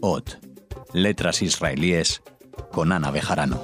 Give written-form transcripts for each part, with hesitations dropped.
Od, letras israelíes, con Ana Bejarano.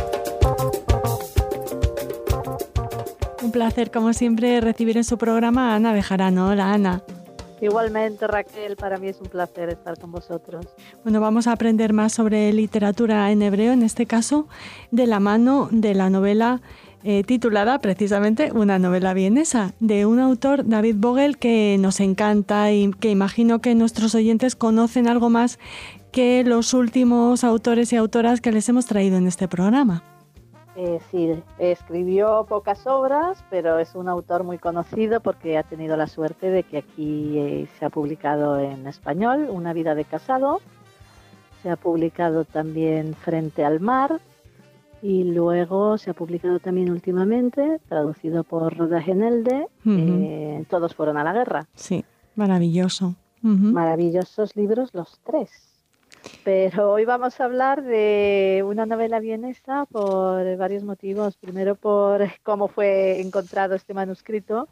Un placer, como siempre, recibir en su programa a Ana Bejarano. Hola, Ana. Igualmente, Raquel, para mí es un placer estar con vosotros. Bueno, vamos a aprender más sobre literatura en hebreo, en este caso, de la mano de la novela titulada precisamente Una novela vienesa, de un autor, David Vogel, que nos encanta y que imagino que nuestros oyentes conocen algo más que los últimos autores y autoras que les hemos traído en este programa. Sí, escribió pocas obras, pero es un autor muy conocido porque ha tenido la suerte de que aquí se ha publicado en español Una vida de casado, se ha publicado también Frente al mar y luego se ha publicado también últimamente, traducido por Roda Genelde, Todos fueron a la guerra. Sí, maravilloso. Maravillosos libros los tres. Pero hoy vamos a hablar de una novela vienesa por varios motivos. Primero, por cómo fue encontrado este manuscrito,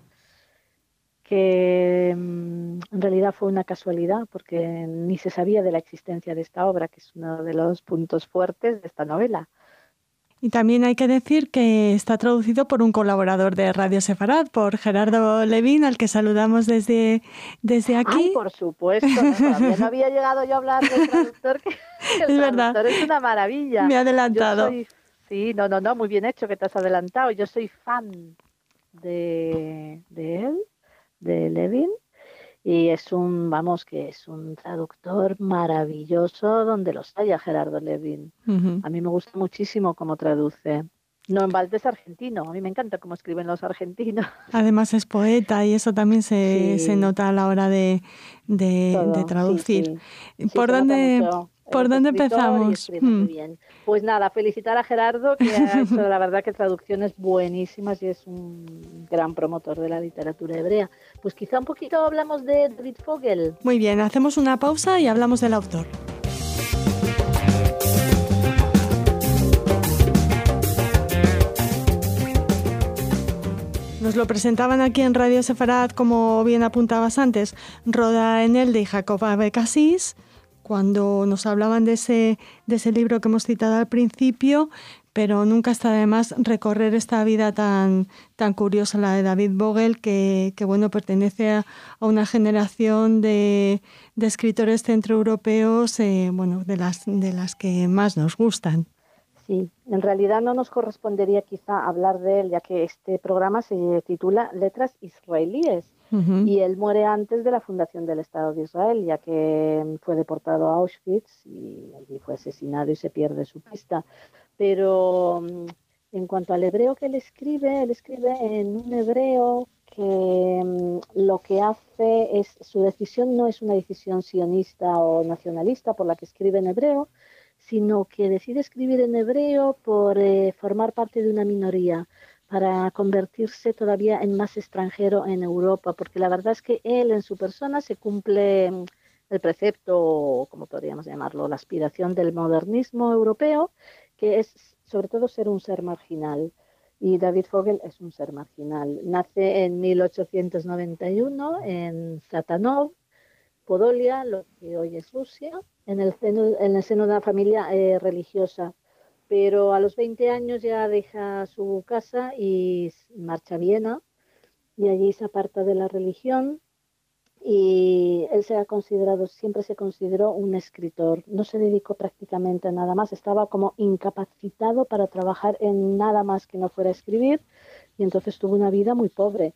que en realidad fue una casualidad, porque ni se sabía de la existencia de esta obra, que es uno de los puntos fuertes de esta novela. Y también hay que decir que está traducido por un colaborador de Radio Sefarad, por Gerardo Levín, al que saludamos desde aquí. Ay, por supuesto, ¿no? Todavía no había llegado yo a hablar del traductor, que el es verdad. traductor es una maravilla. Me he adelantado. Sí, no, muy bien hecho que te has adelantado. Yo soy fan de él, de Levin, y es un traductor maravilloso donde los haya, Gerardo Levin. A mí me gusta muchísimo cómo traduce. No en balde es argentino, a mí me encanta cómo escriben los argentinos. Además es poeta y eso también se nota a la hora de traducir. Sí, ¿Por dónde empezamos? Muy bien. Pues nada, felicitar a Gerardo, que ha hecho la verdad que traducciones buenísimas y es un gran promotor de la literatura hebrea. Pues quizá un poquito hablamos de David Vogel. Muy bien, hacemos una pausa y hablamos del autor. Nos lo presentaban aquí en Radio Sefarad, como bien apuntabas antes, Roda Genelde y Jacob Abecassis, cuando nos hablaban de ese libro que hemos citado al principio, pero nunca está de más recorrer esta vida tan curiosa, la de David Vogel, que bueno, pertenece a una generación de escritores centroeuropeos, de las que más nos gustan. Sí, en realidad no nos correspondería quizá hablar de él, ya que este programa se titula Letras israelíes. Y él muere antes de la fundación del Estado de Israel, ya que fue deportado a Auschwitz y allí fue asesinado y se pierde su pista. Pero en cuanto al hebreo que él escribe en un hebreo que lo que hace es, su decisión no es una decisión sionista o nacionalista por la que escribe en hebreo, sino que decide escribir en hebreo por formar parte de una minoría, para convertirse todavía en más extranjero en Europa, porque la verdad es que él en su persona se cumple el precepto, como podríamos llamarlo, la aspiración del modernismo europeo, que es sobre todo ser un ser marginal. Y David Vogel es un ser marginal. Nace en 1891 en Satanov, Podolia, lo que hoy es Rusia, en el seno de una familia religiosa. Pero a los 20 años ya deja su casa y marcha a Viena, y allí se aparta de la religión, y él siempre se consideró un escritor. No se dedicó prácticamente a nada más, estaba como incapacitado para trabajar en nada más que no fuera escribir, y entonces tuvo una vida muy pobre.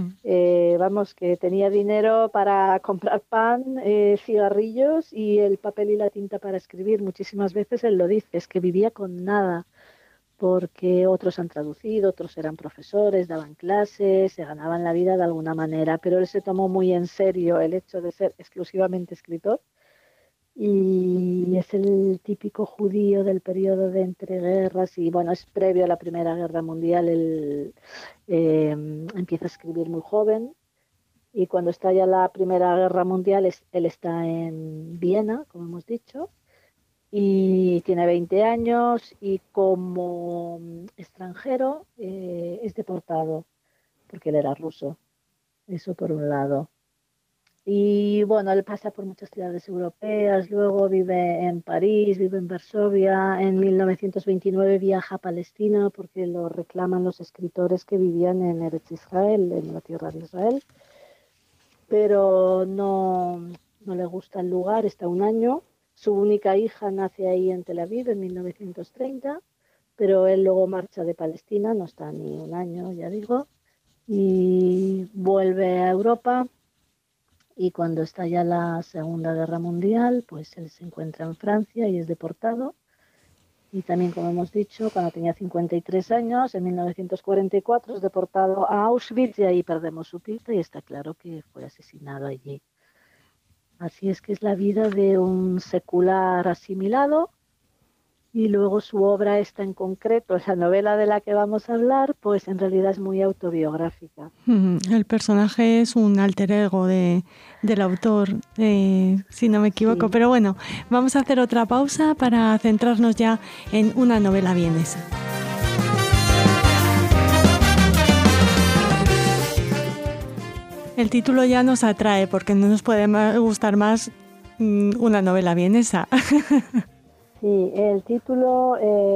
Que tenía dinero para comprar pan, cigarrillos y el papel y la tinta para escribir. Muchísimas veces él lo dice, es que vivía con nada, porque otros han traducido, otros eran profesores, daban clases, se ganaban la vida de alguna manera, pero él se tomó muy en serio el hecho de ser exclusivamente escritor, y es el típico judío del periodo de entreguerras, y bueno, es previo a la Primera Guerra Mundial. Él empieza a escribir muy joven, y cuando estalla la Primera Guerra Mundial él está en Viena, como hemos dicho, y tiene 20 años, y como extranjero es deportado porque él era ruso. Eso por un lado. Y bueno, él pasa por muchas ciudades europeas, luego vive en París, vive en Varsovia, en 1929 viaja a Palestina porque lo reclaman los escritores que vivían en Eretz Israel, en la tierra de Israel, pero no le gusta el lugar, está un año. Su única hija nace ahí en Tel Aviv en 1930, pero él luego marcha de Palestina, no está ni un año, ya digo, y vuelve a Europa. Y cuando estalla la Segunda Guerra Mundial, pues él se encuentra en Francia y es deportado. Y también, como hemos dicho, cuando tenía 53 años, en 1944, es deportado a Auschwitz y ahí perdemos su pista y está claro que fue asesinado allí. Así es que es la vida de un secular asimilado. Y luego su obra esta en concreto, la novela de la que vamos a hablar, pues en realidad es muy autobiográfica. El personaje es un alter ego del autor, si no me equivoco. Sí. Pero bueno, vamos a hacer otra pausa para centrarnos ya en una novela vienesa. El título ya nos atrae porque no nos puede gustar más una novela vienesa. Sí, el título,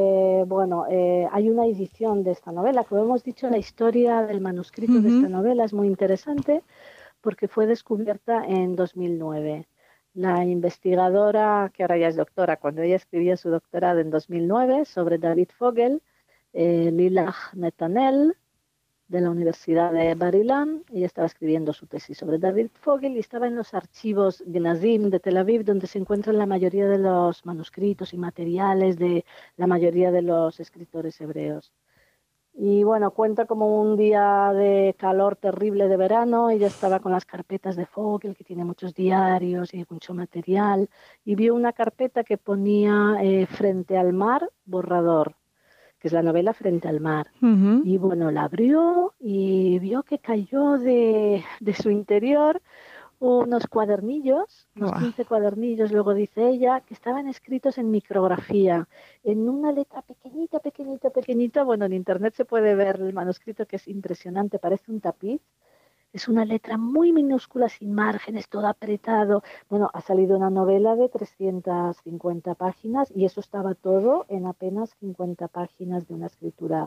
hay una edición de esta novela. Como hemos dicho, la historia del manuscrito de esta novela es muy interesante porque fue descubierta en 2009. La investigadora, que ahora ya es doctora, cuando ella escribía su doctorado en 2009 sobre David Fogel, Lilach Netanel, de la Universidad de Bar Ilan, ella estaba escribiendo su tesis sobre David Fogel y estaba en los archivos Gnazim de Tel Aviv, donde se encuentran la mayoría de los manuscritos y materiales de la mayoría de los escritores hebreos. Y bueno, cuenta como un día de calor terrible de verano, ella estaba con las carpetas de Fogel, que tiene muchos diarios y mucho material, y vio una carpeta que ponía frente al mar, borrador, que es la novela Frente al mar. Y bueno, la abrió y vio que cayó de su interior unos cuadernillos, unos 15 cuadernillos, luego dice ella, que estaban escritos en micrografía, en una letra pequeñita, pequeñita, pequeñita. Bueno, en internet se puede ver el manuscrito, que es impresionante, parece un tapiz. Es una letra muy minúscula, sin márgenes, todo apretado. Bueno, ha salido una novela de 350 páginas y eso estaba todo en apenas 50 páginas de una escritura.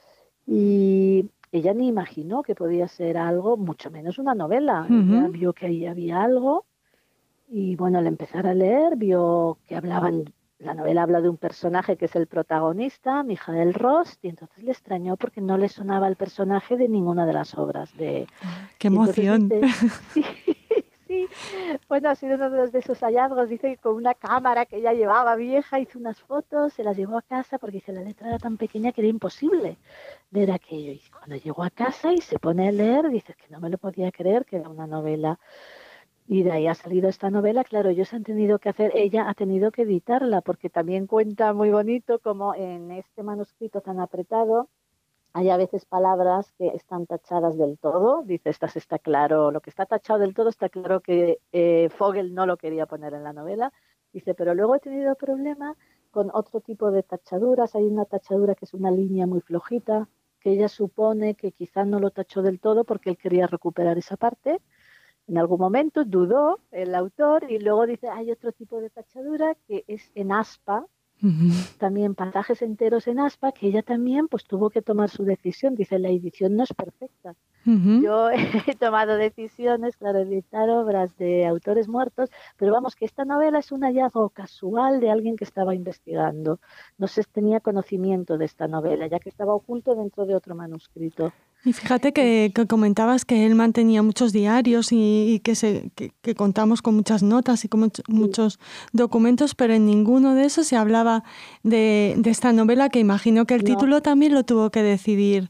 Y ella ni imaginó que podía ser algo, mucho menos una novela. Ella vio que ahí había algo y bueno, al empezar a leer, vio que la novela habla de un personaje que es el protagonista, Mijael Rost, y entonces le extrañó porque no le sonaba el personaje de ninguna de las obras. ¡Qué emoción! Sí, sí. Bueno, ha sido uno de esos hallazgos. Dice que con una cámara que ella llevaba vieja hizo unas fotos, se las llevó a casa porque dice la letra era tan pequeña que era imposible leer aquello. Y cuando llegó a casa y se pone a leer, dice que no me lo podía creer, que era una novela. Y de ahí ha salido esta novela. Claro, ella ha tenido que editarla, porque también cuenta muy bonito como en este manuscrito tan apretado hay a veces palabras que están tachadas del todo. Dice, está claro, lo que está tachado del todo está claro que Fogel no lo quería poner en la novela. Dice, pero luego he tenido problema con otro tipo de tachaduras. Hay una tachadura que es una línea muy flojita, que ella supone que quizá no lo tachó del todo porque él quería recuperar esa parte. En algún momento dudó el autor y luego dice, hay otro tipo de tachadura que es en aspa, también pasajes enteros en aspa, que ella también pues tuvo que tomar su decisión. Dice, la edición no es perfecta. Yo he tomado decisiones, claro, editar obras de autores muertos, pero vamos, que esta novela es un hallazgo casual de alguien que estaba investigando. No se tenía conocimiento de esta novela, ya que estaba oculto dentro de otro manuscrito. Y fíjate que comentabas que él mantenía muchos diarios y que contamos con muchas notas y con muchos documentos, pero en ninguno de esos se hablaba de esta novela, que imagino que el título también lo tuvo que decidir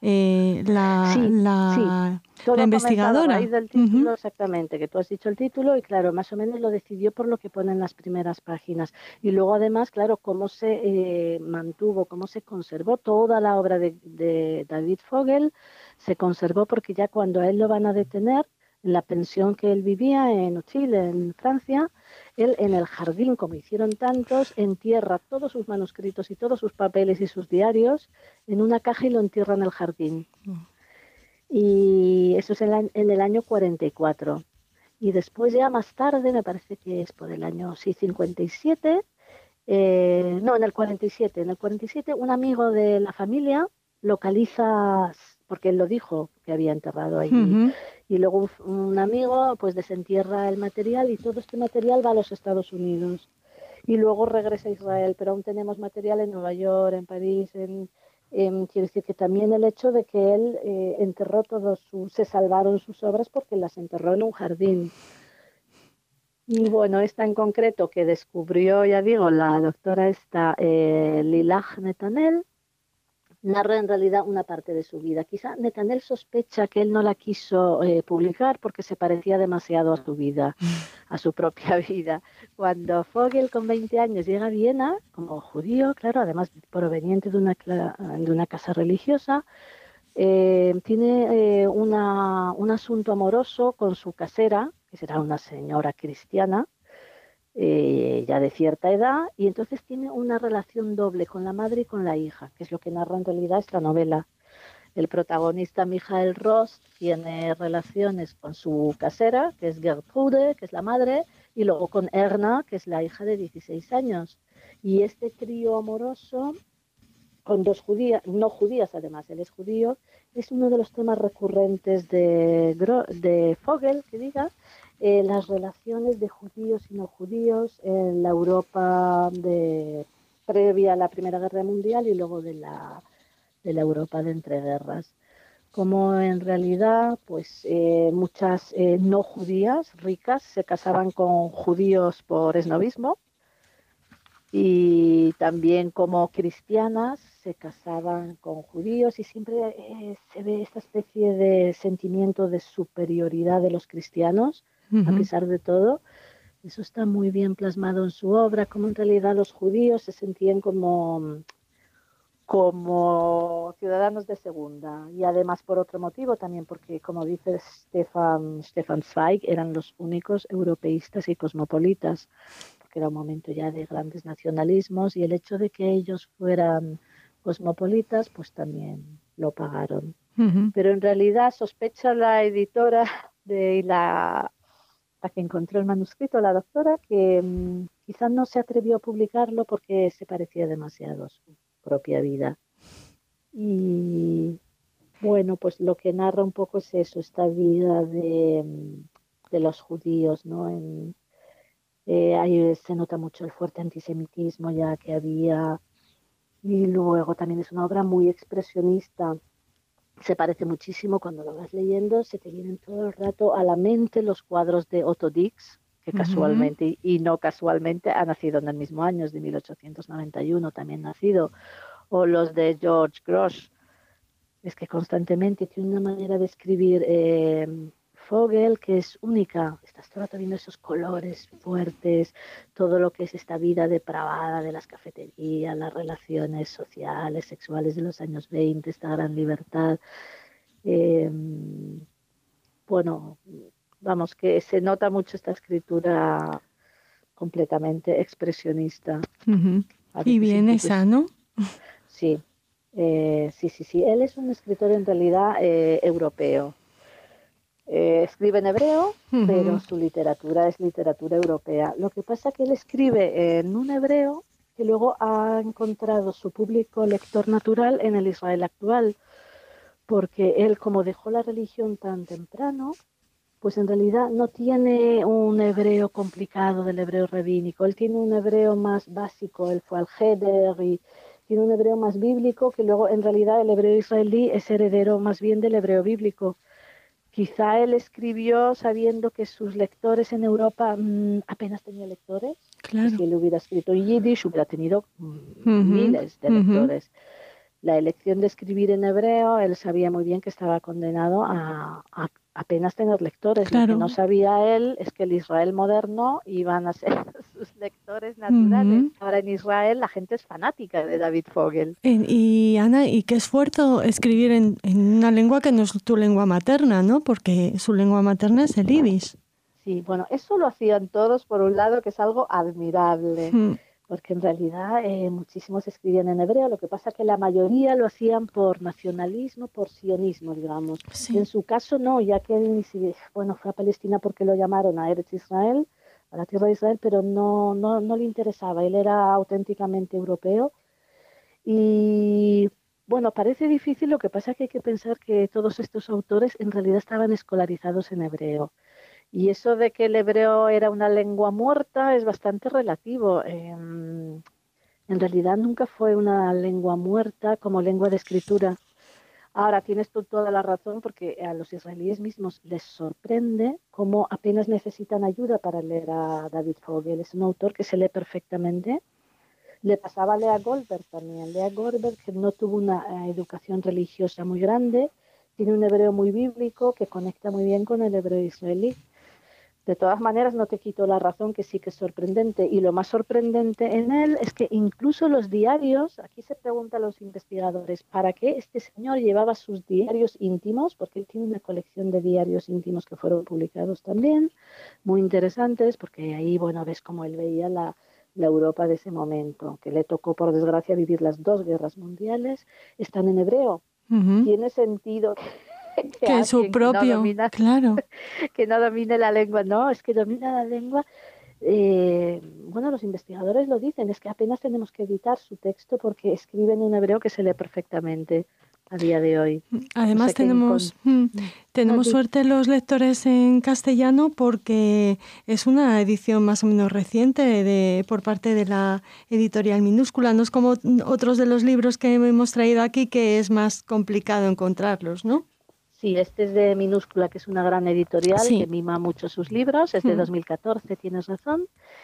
la investigadora. A raíz del título, exactamente, que tú has dicho el título y claro, más o menos lo decidió por lo que pone en las primeras páginas. Y luego además, claro, cómo se mantuvo, cómo se conservó toda la obra de David Fogel, se conservó porque ya cuando a él lo van a detener, en la pensión que él vivía en Chile, en Francia, él en el jardín, como hicieron tantos, entierra todos sus manuscritos y todos sus papeles y sus diarios en una caja y lo entierra en el jardín. Y eso es en el año 44. Y después ya más tarde, me parece que es por el año 57, no, en el 47 un amigo de la familia localiza, porque él lo dijo, que había enterrado allí, Ujú. y luego un amigo pues desentierra el material y todo este material va a los Estados Unidos y luego regresa a Israel, pero aún tenemos material en Nueva York, en París, quiero decir que también el hecho de que él enterró se salvaron sus obras porque las enterró en un jardín. Y bueno, esta en concreto que descubrió, ya digo, la doctora esta, Lilach Netanel, narra en realidad una parte de su vida. Quizá Netanel sospecha que él no la quiso publicar porque se parecía demasiado a su vida, a su propia vida. Cuando Vogel con 20 años llega a Viena como judío, claro, además proveniente de una casa religiosa, tiene un asunto amoroso con su casera, que será una señora cristiana, ya de cierta edad, y entonces tiene una relación doble con la madre y con la hija, que es lo que narra en realidad esta novela. El protagonista, Michael Rost, tiene relaciones con su casera, que es Gertrude, que es la madre, y luego con Erna, que es la hija de 16 años. Y este trío amoroso, con dos judías, no judías además, él es judío, es uno de los temas recurrentes de Vogel, que diga, las relaciones de judíos y no judíos en la Europa previa a la Primera Guerra Mundial y luego de la Europa de entreguerras. Como en realidad, pues muchas no judías ricas se casaban con judíos por esnovismo, y también como cristianas se casaban con judíos y siempre se ve esta especie de sentimiento de superioridad de los cristianos, a Ujú. pesar de todo. Eso está muy bien plasmado en su obra, como en realidad los judíos se sentían como ciudadanos de segunda, y además por otro motivo también, porque como dice Stefan Zweig, eran los únicos europeístas y cosmopolitas, porque era un momento ya de grandes nacionalismos, y el hecho de que ellos fueran cosmopolitas pues también lo pagaron. Ujú. Pero en realidad sospecha la editora de la que encontró el manuscrito, la doctora, que quizás no se atrevió a publicarlo porque se parecía demasiado a su propia vida. Y bueno, pues lo que narra un poco es eso, esta vida de los judíos, ¿no? Ahí se nota mucho el fuerte antisemitismo ya que había, y luego también es una obra muy expresionista. Se parece muchísimo, cuando lo vas leyendo, se te vienen todo el rato a la mente los cuadros de Otto Dix, que Ujú. casualmente y no casualmente ha nacido en el mismo año, es de 1891, también nacido, o los de George Grosz. Es que constantemente tiene una manera de escribir Vogel que es única. Estás todo el rato viendo esos colores fuertes, todo lo que es esta vida depravada de las cafeterías, las relaciones sociales, sexuales de los años 20, esta gran libertad. Eh, bueno, vamos, que se nota mucho esta escritura completamente expresionista. Ujú. A Y veces bien incluso esa, ¿no? sí, sí. Él es un escritor en realidad europeo. Escribe en hebreo, pero Ujú. su literatura es literatura europea. Lo que pasa es que él escribe en un hebreo que luego ha encontrado su público lector natural en el Israel actual, porque él, como dejó la religión tan temprano, pues en realidad no tiene un hebreo complicado del hebreo rabínico. Él tiene un hebreo más básico, él fue al Heder y tiene un hebreo más bíblico, que luego en realidad el hebreo israelí es heredero más bien del hebreo bíblico. Quizá él escribió sabiendo que sus lectores en Europa apenas tenían lectores, que Claro. si él hubiera escrito en yiddish hubiera tenido Ujú. miles de Ujú. lectores. La elección de escribir en hebreo, él sabía muy bien que estaba condenado a apenas tener lectores. Lo que no Claro. sabía él es que el Israel moderno iban a ser sus lectores naturales. Ujú. Ahora en Israel la gente es fanática de David Fogel. Y Ana, y qué esfuerzo escribir en una lengua que no es tu lengua materna, ¿no? Porque su lengua materna es el yiddish. Sí, bueno, eso lo hacían todos por un lado, que es algo admirable. Mm. porque en realidad muchísimos escribían en hebreo, lo que pasa que la mayoría lo hacían por nacionalismo, por sionismo, digamos. Sí. En su caso no, ya que él fue a Palestina porque lo llamaron a Eretz Israel, a la tierra de Israel, pero no le interesaba, él era auténticamente europeo. Y bueno, parece difícil, lo que pasa que hay que pensar que todos estos autores en realidad estaban escolarizados en hebreo. Y eso de que el hebreo era una lengua muerta es bastante relativo. En realidad nunca fue una lengua muerta como lengua de escritura. Ahora tienes tú toda la razón, porque a los israelíes mismos les sorprende cómo apenas necesitan ayuda para leer a David Fogel. Es un autor que se lee perfectamente. Le pasaba a Lea Goldberg también. Lea Goldberg, que no tuvo una educación religiosa muy grande, tiene un hebreo muy bíblico que conecta muy bien con el hebreo israelí. De todas maneras, no te quito la razón, que sí que es sorprendente. Y lo más sorprendente en él es que incluso los diarios, aquí se preguntan los investigadores, ¿para qué este señor llevaba sus diarios íntimos? Porque él tiene una colección de diarios íntimos que fueron publicados también, muy interesantes, porque ahí, bueno, ves cómo él veía la Europa de ese momento, que le tocó, por desgracia, vivir las 2 guerras mundiales, están en hebreo. Tiene sentido que es su propio, claro. que no domine la lengua, no, es que domina la lengua. Bueno, los investigadores lo dicen, es que apenas tenemos que editar su texto porque escribe en un hebreo que se lee perfectamente a día de hoy. Además, tenemos suerte los lectores en castellano, porque es una edición más o menos reciente por parte de la editorial Minúscula. No es como otros de los libros que hemos traído aquí, que es más complicado encontrarlos, ¿no? Sí, este es de Minúscula, que es una gran editorial, sí, que mima mucho sus libros. Es de 2014, tienes razón.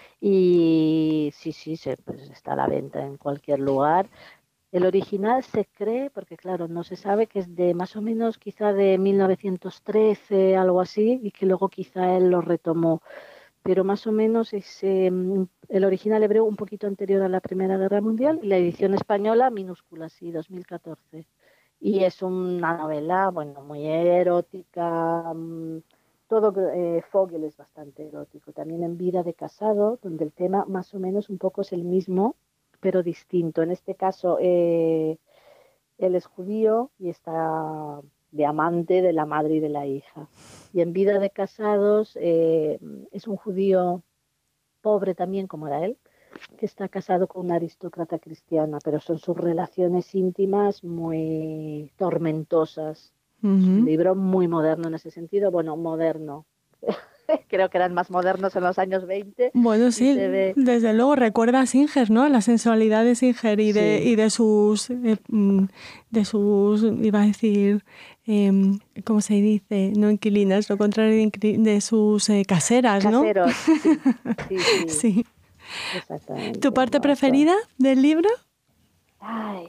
Y sí, pues está a la venta en cualquier lugar. El original se cree, porque claro, no se sabe, que es de más o menos quizá de 1913, algo así, y que luego quizá él lo retomó. Pero más o menos es el original hebreo un poquito anterior a la Primera Guerra Mundial, y la edición española Minúscula, sí, 2014. Y es una novela, bueno, muy erótica. Todo Fogel es bastante erótico. También en Vida de casado, donde el tema más o menos un poco es el mismo, pero distinto. En este caso, él es judío y está de amante de la madre y de la hija. Y en Vida de casados es un judío pobre también, como era él, que está casado con una aristócrata cristiana, pero son sus relaciones íntimas muy tormentosas. Es un libro muy moderno en ese sentido. Bueno, moderno. Creo que eran más modernos en los años 20. Bueno, sí, desde luego recuerda a Singer, ¿no? La sensualidad de Singer y de sus, iba a decir, ¿cómo se dice? No inquilinas, lo contrario de sus caseras, ¿no? Caseros, sí. Sí. Exactamente. ¿Tu parte preferida del libro? Ay,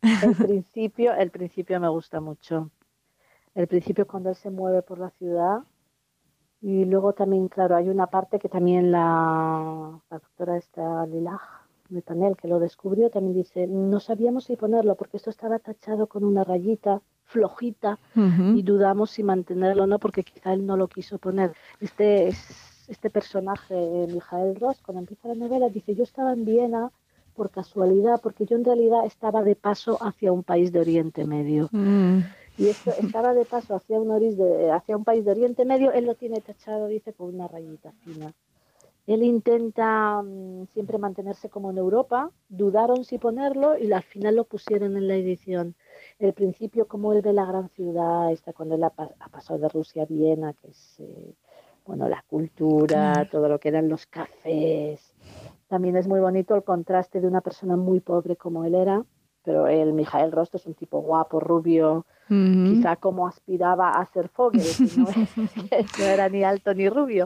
el principio me gusta mucho. El principio, cuando él se mueve por la ciudad. Y luego también, claro, hay una parte que también la doctora esta Lilach Netanel, que lo descubrió, también dice, no sabíamos si ponerlo porque esto estaba tachado con una rayita flojita y dudamos si mantenerlo o no, porque quizá él no lo quiso poner. Este personaje, Mijael Ross, cuando empieza la novela, dice, yo estaba en Viena por casualidad, porque yo en realidad estaba de paso hacia un país de Oriente Medio. Y esto estaba de paso hacia un país de Oriente Medio, él lo tiene tachado, dice, con una rayita fina. Él intenta siempre mantenerse como en Europa, dudaron si ponerlo y al final lo pusieron en la edición. El principio, como él ve la gran ciudad, cuando él ha pasado de Rusia a Viena, que es la cultura, todo lo que eran los cafés. También es muy bonito el contraste de una persona muy pobre como él era, pero Mijael Ross es un tipo guapo, rubio, quizá como aspiraba a ser Fogel, que no era ni alto ni rubio.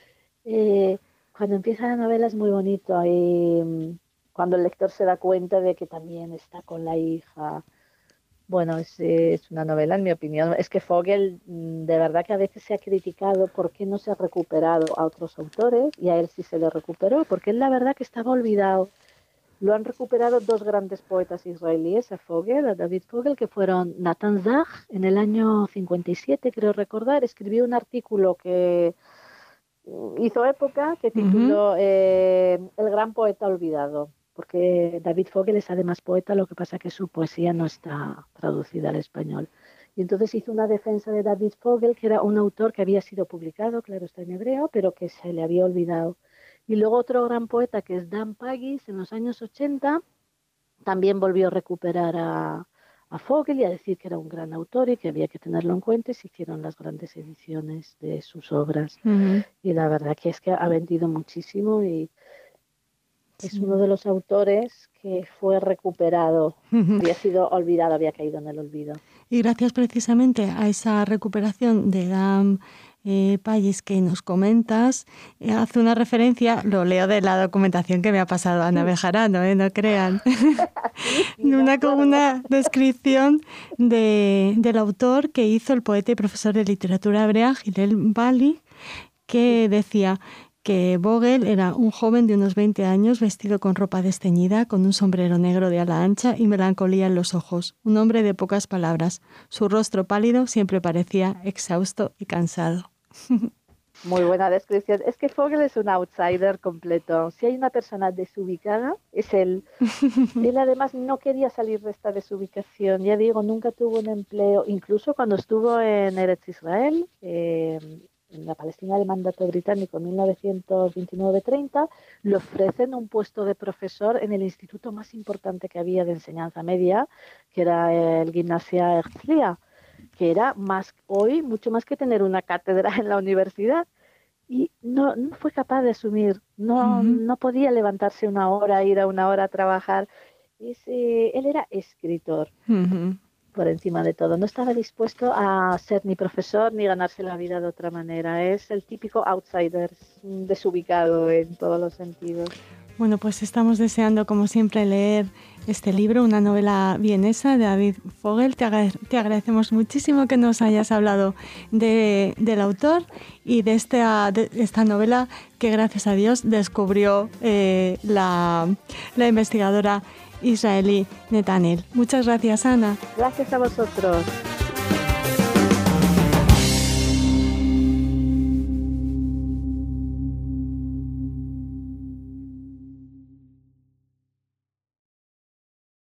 Cuando empieza la novela es muy bonito, cuando el lector se da cuenta de que también está con la hija. Bueno, es una novela, en mi opinión. Es que Fogel, de verdad que a veces se ha criticado por qué no se ha recuperado a otros autores, y a él sí se le recuperó, porque él la verdad que estaba olvidado. Lo han recuperado 2 grandes poetas israelíes, a David Fogel, que fueron Nathan Zach, en el año 57, creo recordar, escribió un artículo que hizo época, que tituló El gran poeta olvidado, porque David Fogel es además poeta, lo que pasa que su poesía no está traducida al español. Y entonces hizo una defensa de David Fogel, que era un autor que había sido publicado, claro, está en hebreo, pero que se le había olvidado. Y luego otro gran poeta, que es Dan Paggis, en los años 80, también volvió a recuperar a Fogel y a decir que era un gran autor y que había que tenerlo en cuenta, y se hicieron las grandes ediciones de sus obras. Y la verdad que es que ha vendido muchísimo y es uno de los autores que fue recuperado. Había sido olvidado, había caído en el olvido. Y gracias precisamente a esa recuperación de Dan Paggis que nos comentas, hace una referencia, lo leo de la documentación que me ha pasado Ana Bejarano, no crean, una descripción del autor que hizo el poeta y profesor de literatura hebrea Hillel Bali, que decía que Vogel era un joven de unos 20 años vestido con ropa desteñida, con un sombrero negro de ala ancha y melancolía en los ojos, un hombre de pocas palabras. Su rostro pálido siempre parecía exhausto y cansado. Muy buena descripción. Es que Fogel es un outsider completo. Si hay una persona desubicada, es él. Él además no quería salir de esta desubicación. Ya digo, nunca tuvo un empleo. Incluso cuando estuvo en Eretz Israel, en la Palestina del mandato británico en 1929-30, le ofrecen un puesto de profesor en el instituto más importante que había de enseñanza media, que era el Gimnasia Herzliya, que era mucho más que tener una cátedra en la universidad. Y no fue capaz de asumir, no podía levantarse una hora, ir a una hora a trabajar. Él era escritor. Por encima de todo. No estaba dispuesto a ser ni profesor ni ganarse la vida de otra manera. Es el típico outsider, desubicado en todos los sentidos. Bueno, pues estamos deseando, como siempre, leer este libro, una novela vienesa de David Fogel. Te agradecemos muchísimo que nos hayas hablado del autor y de esta novela que, gracias a Dios, descubrió la investigadora israelí Netanel. Muchas gracias, Ana. Gracias a vosotros.